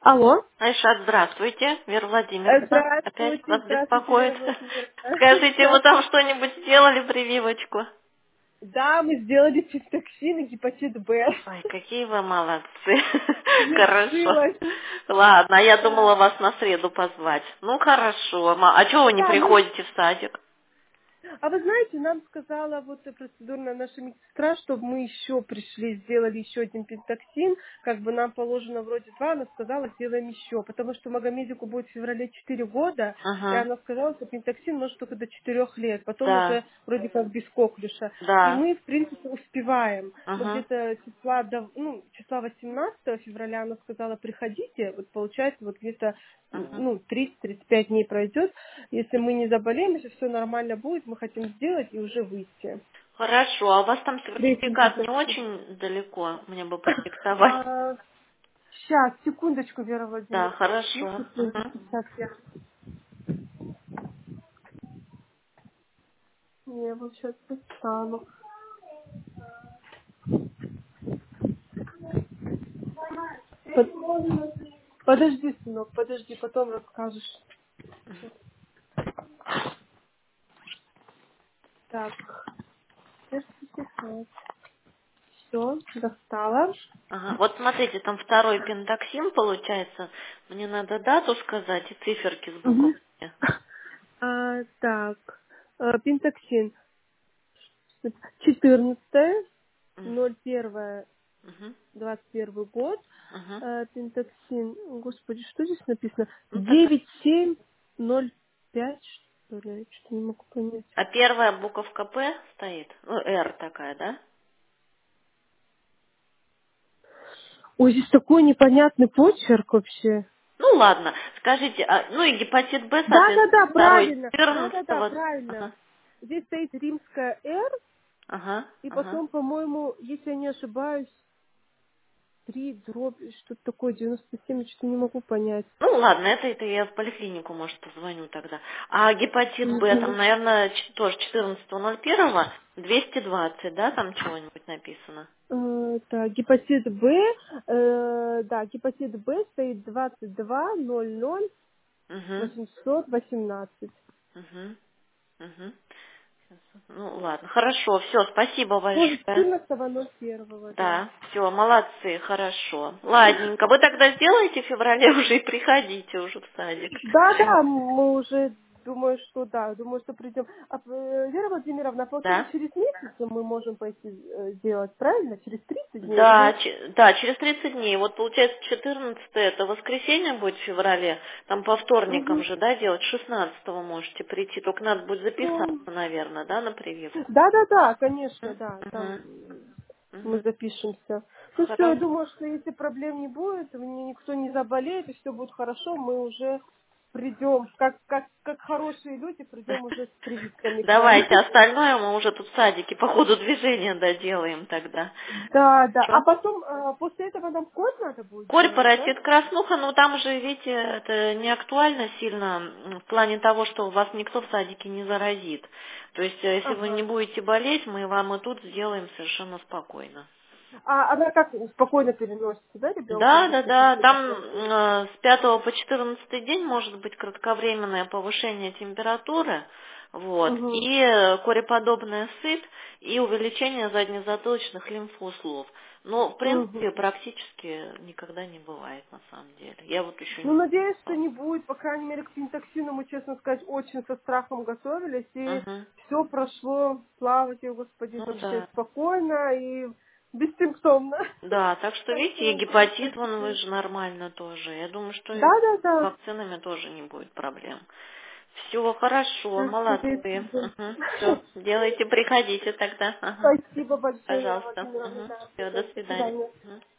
Алло. Айшат, здравствуйте. Вера Владимировна опять Здравствуйте, вас здравствуйте, беспокоит. Вера Владимировна. Скажите, вы там что-нибудь сделали прививочку? Да, мы сделали цистоксин и гепатит Б. Ой, какие вы молодцы. Хорошо. Решилась. Ладно, а я думала Да. вас на среду позвать. Ну, хорошо. А чего вы не Да, мы приходите в садик? А вы знаете, нам сказала вот процедурная наша медсестра, чтобы мы еще пришли, сделали еще один пентоксин, как бы нам положено вроде 2, она сказала, сделаем еще, потому что Магомедику будет в феврале 4 года, и Ага, она сказала, что пентоксин может только до 4 лет, потом да, уже вроде как без коклюша. И да, мы, в принципе, успеваем. Мы ага, где-то числа 18 февраля она сказала, приходите, вот получается, вот где-то ага. 30-35 дней пройдет. Если мы не заболеем, если все нормально будет, мы хотим сделать и уже выйти. Хорошо, а у вас там Третий сертификат не пентоксин. очень далеко, мне бы продиктовать. Сейчас, секундочку, Вера Да, Владимировна. Ну, хорошо. Ага. секундочку, сейчас я. Я вот сейчас достану. Подожди, сынок, подожди, потом расскажешь. Так, сертификат. Все, достала. Ага. Вот смотрите, там второй пентоксин получается. Мне надо дату сказать и циферки с Мгм. буквами. Так, пентоксин. 14, М, 01, мгм, 21 год. мгм. Пентоксин, господи, что здесь написано? Ну, так. 9705, что ли? Я что-то не могу понять. А первая буковка П стоит? Ну, Р такая, да? Ой, здесь такой непонятный почерк вообще. Ну ладно, скажите, ну и гепатит Б, соответственно, Да-да-да, второй правильно. Да-да-да, 14. правильно. Ага, Здесь стоит римская «Р», ага, и ага. потом, по-моему, если я не ошибаюсь, 3 дробь, что-то такое, 97, я что-то не могу понять. Ну ладно, это я в поликлинику, может, позвоню тогда. А гепатит Б, Мгм. там, наверное, тоже 14.01, 220, да, там чего-нибудь написано? Так, гепатит Б, да, гепатит Б стоит 22 00 Угу, 818. угу, угу. Ну ладно, хорошо, все, спасибо Тоже большое. 14.01, да. Да, все, молодцы, хорошо. Ладненько, вы тогда сделаете в феврале уже и приходите уже в садик. Да, мы уже, думаю, что да, думаю, что придем. Вера Владимировна, получается, Да? через месяц мы можем пойти сделать, правильно? Через 30 дней Да, или... да, через 30 дней. Вот получается 14 это воскресенье будет в феврале. Там по вторникам Мгм. же, да, делать. 16 можете прийти. Только надо будет записаться, Ну, наверное, да, на прививку. да, конечно, да, там Угу, мы угу. запишемся. Ну все, я Хорошо. думаю, что если проблем не будет, мне никто не заболеет, и все будет хорошо, мы уже придем, как хорошие люди, придем уже с прививками к вам. Давайте, остальное мы уже тут в садике по ходу движения доделаем тогда. Да. А Хорошо? потом, после этого нам код надо будет Корь, делать, да? паротит, краснуха, ну там же, видите, это не актуально сильно в плане того, что вас никто в садике не заразит. То есть, если вы не Ага. будете болеть, мы вам и тут сделаем совершенно спокойно. А она как спокойно переносится, да, ребенку, Да, да, если да, какие-то там проблемы? с 5 по 14 день может быть кратковременное повышение температуры, вот, Угу. и кореподобная сыпь, и увеличение заднезатылочных лимфоузлов. Но, в Угу. принципе, практически никогда не бывает, на самом деле. Я вот еще Ну, не надеюсь, что стала. не будет. По крайней мере, к пентоксину мы, честно сказать, очень со страхом готовились. И Мгм. все прошло, слава тебе, Господи, Ну вообще да. спокойно и бессимптомно. Да, так что, Так видите, и что, гепатит, вон вы спасибо. же нормально тоже. Я думаю, что и с Да. вакцинами тоже не будет проблем. Все хорошо, Так что молодцы. спасибо. Все, делайте, приходите тогда. Ага. Спасибо большое, Вера Пожалуйста. Владимировна. Да, Все, всё, до до свидания. свидания. Мгм.